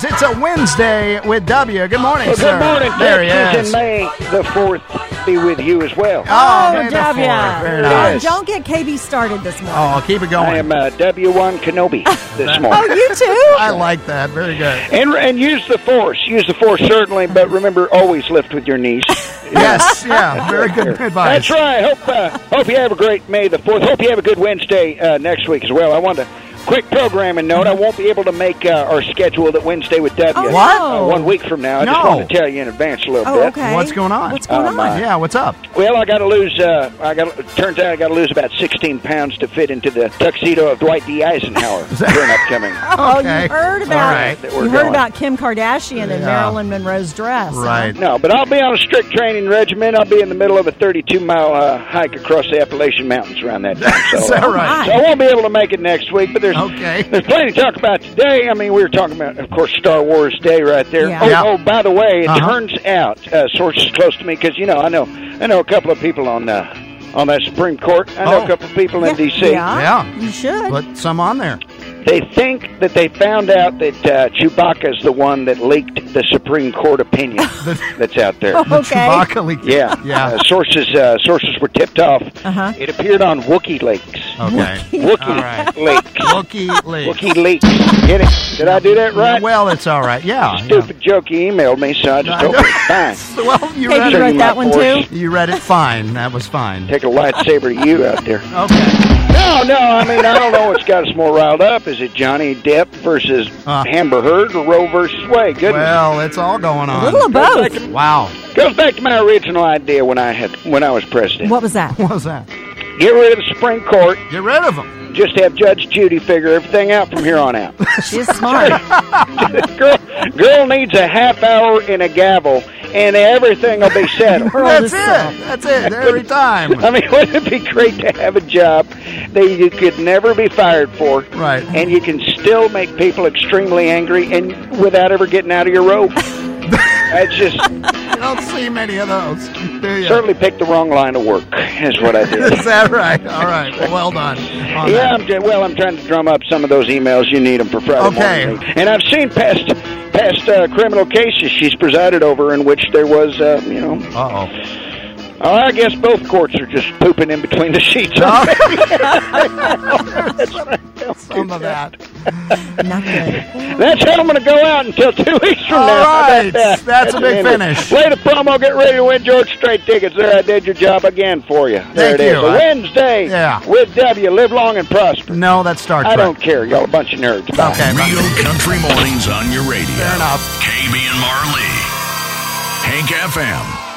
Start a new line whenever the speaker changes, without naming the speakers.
mornings. It's a Wednesday with W. Good morning,
Well,
sir.
good morning,
There he
Texas,
is.
and May the 4th be with you as well.
Oh, May the
W.
4th. Very nice.
Don't get KB started this morning.
Oh, keep it going.
I am W1 Kenobi this morning.
Oh, you too?
I like that. Very good.
And use the force. Use the force, certainly, but remember, always lift with your knees.
Yes, yeah. Very good advice.
That's right. Hope you have a great May the 4th. Hope you have a good Wednesday next week as well. I want to quick programming note. I won't be able to make our schedule that Wednesday with W.
Oh,
What?
no.
1 week from now. I just
No.
wanted to tell you in advance a little
Oh,
bit.
okay.
What's going on?
What's going on?
Yeah, what's up?
Well, I got to lose. Turns out I got to lose about 16 pounds to fit into the tuxedo of Dwight D. Eisenhower during upcoming.
Oh,
Okay.
you heard
All
about
right.
That we're
you heard
going.
about Kim Kardashian and
Yeah.
Marilyn Monroe's dress. huh?
Right.
No, but I'll be on a strict training regimen. I'll be in the middle of a 32-mile hike across the Appalachian Mountains around that time.
Is
So,
that right?
so I won't be able to make it next week, but there's
Okay.
plenty to talk about today. I mean, we were talking about, of course, Star Wars Day right there.
Yeah.
Oh,
Yeah.
oh, by the way, it
Uh-huh.
turns out sources close to me because I know a couple of people on that Supreme Court. I know
Oh.
a couple of people in D.C.
Yeah.
Yeah.
You should.
Put some on there.
They think that they found out that Chewbacca is the one that leaked the Supreme Court opinion that's out there.
Okay.
Chewbacca leak.
Yeah,
Yeah.
sources were tipped off.
Uh-huh.
It appeared on WikiLeaks.
Okay.
Wookie
All right.
Leaks.
Wookie leak.
WikiLeaks. Get it? Did I do that right?
Well, it's all right. Yeah.
Stupid joke you emailed me, so I just hope it's fine.
Well, you
Hey,
read
you
it.
wrote that one too?
You read it fine. That was fine.
Take a lightsaber to you out there.
Okay.
No, I mean, I don't know what's got us more riled up. Is it Johnny Depp versus Amber Heard or Roe versus Wade? Goodness.
Well, it's all going on.
A little of both.
Wow.
Goes back to my original idea when I was president.
What was that?
What was that?
Get rid of the Supreme Court.
Get rid of them.
Just have Judge Judy figure everything out from here on out.
She's smart.
Girl needs a half hour and a gavel, and everything will be settled.
World
That's
is
it. That's it. Every time.
I mean, wouldn't it be great to have a job that you could never be fired for,
Right.
and you can still make people extremely angry and without ever getting out of your robe? That's just
You don't see many of those, do you?
certainly picked the wrong line of work. Is what I did.
Is that right? All right. Well done. on
Yeah,
that.
I'm trying to drum up some of those emails. You need them for Friday
Okay.
morning. And I've seen past criminal cases she's presided over in which there was,
Uh-oh.
I guess both courts are just pooping in between the sheets.
Some of that.
Not good.
That gentleman to go out until 2 weeks from
All
now. How
right.
about that?
That's a big
the end of it.
finish.
Play the promo, get ready to win George Strait tickets. There, I did your job again for you. There
Thank
it is.
you.
A Wednesday
Yeah.
with W. Live long and prosper.
No, that's Star Trek.
I don't care. Y'all a bunch of nerds. Bye.
Okay.
Real Country Mornings on your radio.
Fair enough.
KB and Marley. Hank FM.